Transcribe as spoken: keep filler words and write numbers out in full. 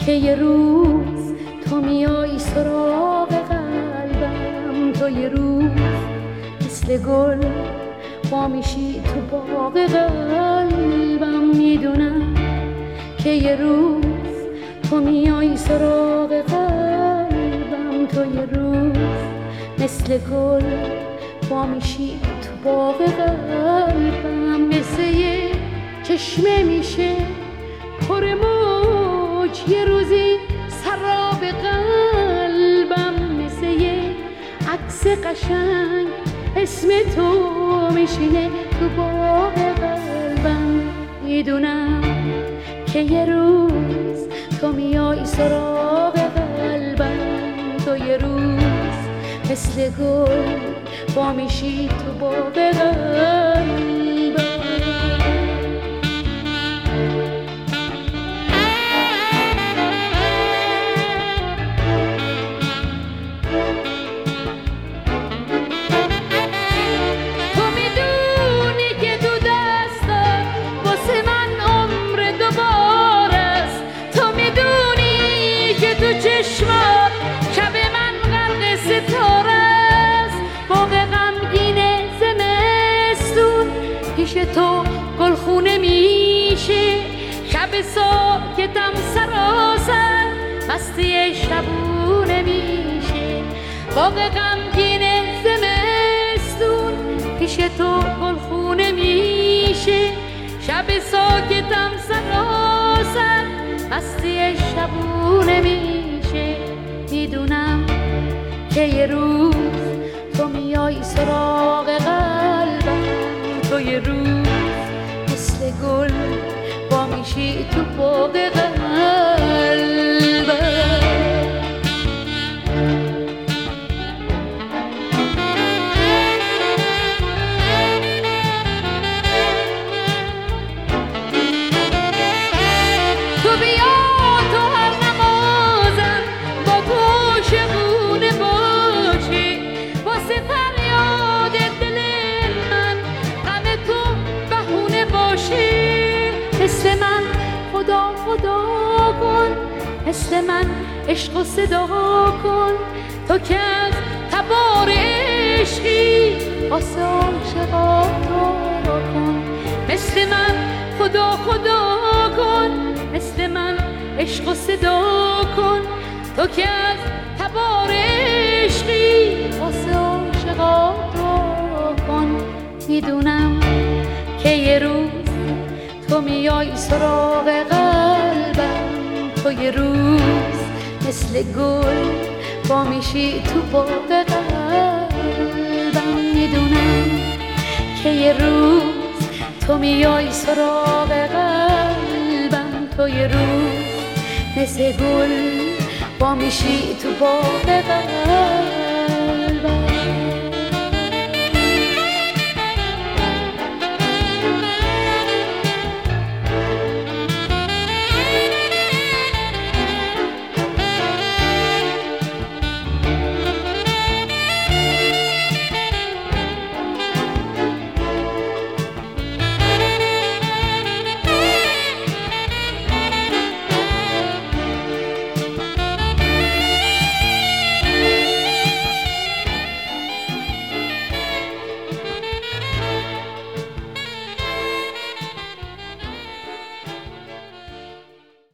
که یه روز تو میای سراغ قلبم، تو یه روز مثل گل با میشی تو باغ قلبم. میدونم که یه روز تو میای سراغ قلبم، تو یه روز مثل گل با میشی تو باغ قلبم. مثل یه چشمه میشه پر موج یه روزی سراب قلبم، مثل یه عکس قشنگ اسم تو میشینه تو باغ قلبم. میدونم که یه روز تو میای سراغ قلبم، تو یه روز مثل گل با میشی تو باغ قلبم. تو گلخونه میشه شب ساکتم سراسر مستی شبونه میشه. باغ غمگین زمستون پیش تو گلخونه میشه شب ساکتم سراسر مستی شبونه میشه. میدونم که یه روز تو میای سراغ قلبم، تو یه روز مثل گل با میشی تو باغ قلبم. تو بیا تو هر نمازم با تو شبونه باشی، واسه فریاد دل من غم تو بهونه باشی. مثل من خدا خدا کن، مثل من عشق و صدا کن، تو که از تبار عشقی واسه عاشقا دعا کن. مثل من خدا خدا کن، مثل من عشق و صدا کن، تو که از تبار عشقی واسه عاشقا دعا کن. میدونم که یه روز تو میای سراغ قلبم، تو یه روز مثل گل با میشی تو باغ قلبم. میدونم که یه روز تو میای سراغ قلبم، تو یه روز مثل گل با میشی تو باغ قلبم.